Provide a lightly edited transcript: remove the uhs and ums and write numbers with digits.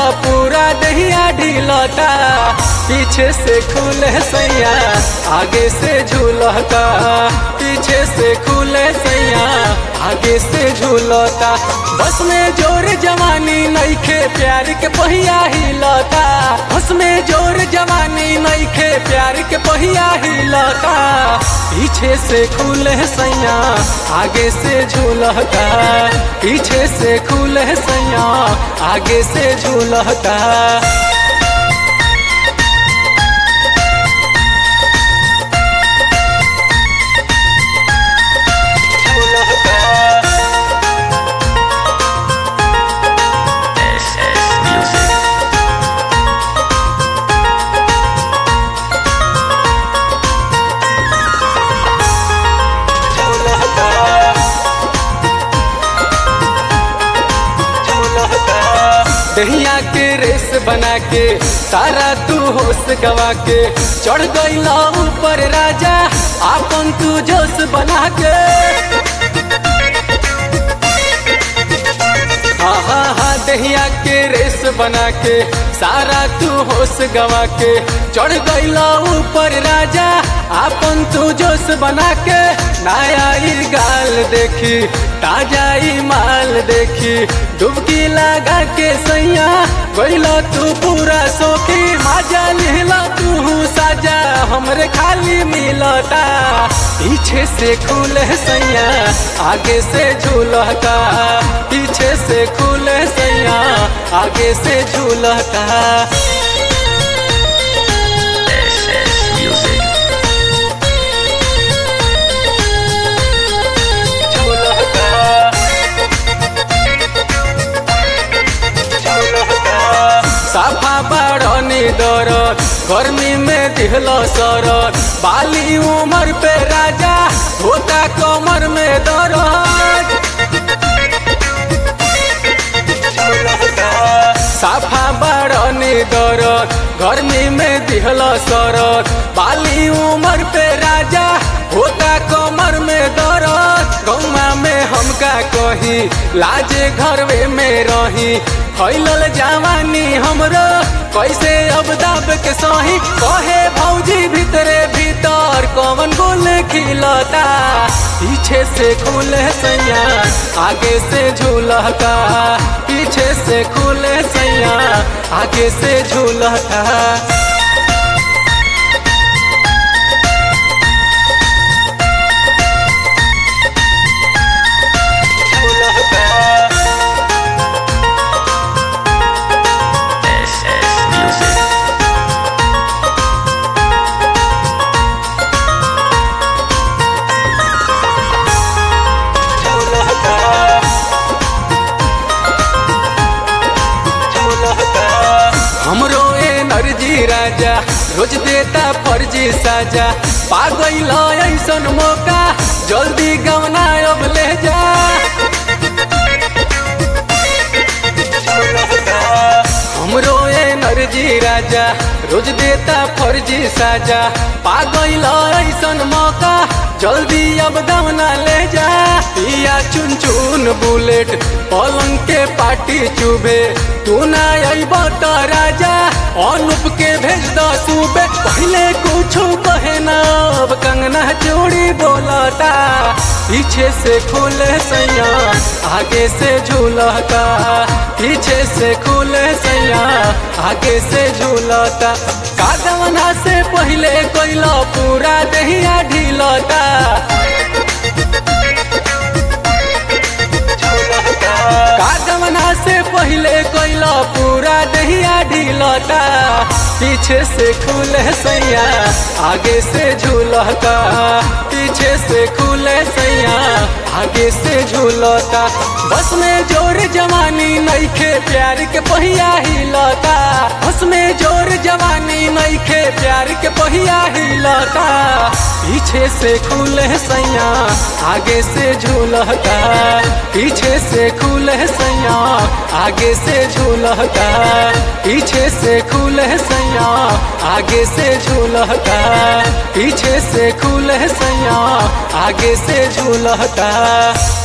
पूरा दहिया ढीलता, पीछे से खुले सैया आगे से झूलता, पीछे से खुले सैया आगे से झूलता। बस में जोर जवानी नइखे प्यार के पहिया हिलता, बस में जोर जवानी नइखे प्यार के पहिया हिलता, पीछे से खुले सैया आगे से झूलता, पीछे से खुले सैया आगे से झूलता। दहिया के रेस बना के सारा तू होश गवा के चढ़ गईला ऊपर राजा आपन तू जोश बना के। हाँ दहिया के रेस बना के सारा तू होश गवा के चढ़ गईला ऊपर राजा आपन तू जोश बना के। नया ई गाल देखी ताजा ई माल देखी डुबकी लगा के सैया गईला तू पूरा सोखी, मजा लिहला तू साजा हमरे खाली मिलता, पीछे से खुले सैया आगे से झूलता, पीछे से खुले सैया आगे से झूलता। साफा बड़नी दरद गर्मी में दिहलो सरद, बाली उमर पे राजा होता कमर में दर्द। साफा बड़नी दरद गर्मी में दिहलो सरद, बाली उमर पे राजा होता कमर में दर्द। गौमा में हमका कही लाजे घरवे में रही, फैलल जवानी हमरो कैसे अब दाब के सही, कहे भौजी भीतरे भीतर कौन गुल खिलता, पीछे से खुले सैया आगे से झूलता, पीछे से खुले सैया आगे से झूलता। हमरो एनर्जी राजा रोज देता फर्जी साजा, पागल ऐसन मौका जल्दी गवना अब ले जा। हमरो एनर्जी राजा रोज देता फर्जी साजा, पागल ऐसन मौका जल्दी अब दवना ले जा। पिया चुन चुन बुलेट पलंग के पाटी चुभे, तू ना अइब त राजा अनुप के भेज द सुबे, पहले कुछ कहे ना अब कंगना चूड़ी बोलता, पीछे से खुले सैया आगे से झूलता, पीछे से खुले सैया आगे से झूलता। कादवना से पहले कोइला पूरा दहिया ढीलता, कादवना से पहले कोइला पूरा दहिया ढीलता, पीछे से खुले सैया आगे से झूलता, पीछे से खुले सैया आगे से झूलता। बस में जोर जवानी नइखे प्यार के पहिया हिलता, बस में जोर जवानी नइखे प्यार के पहिया हिलता, पीछे से खुले सैया आगे से झूलता, पीछे से खुले सैया आगे से झूलता, पीछे से खुले सैया आगे से झूलता, पीछे से खुले सैया आगे से झूलता।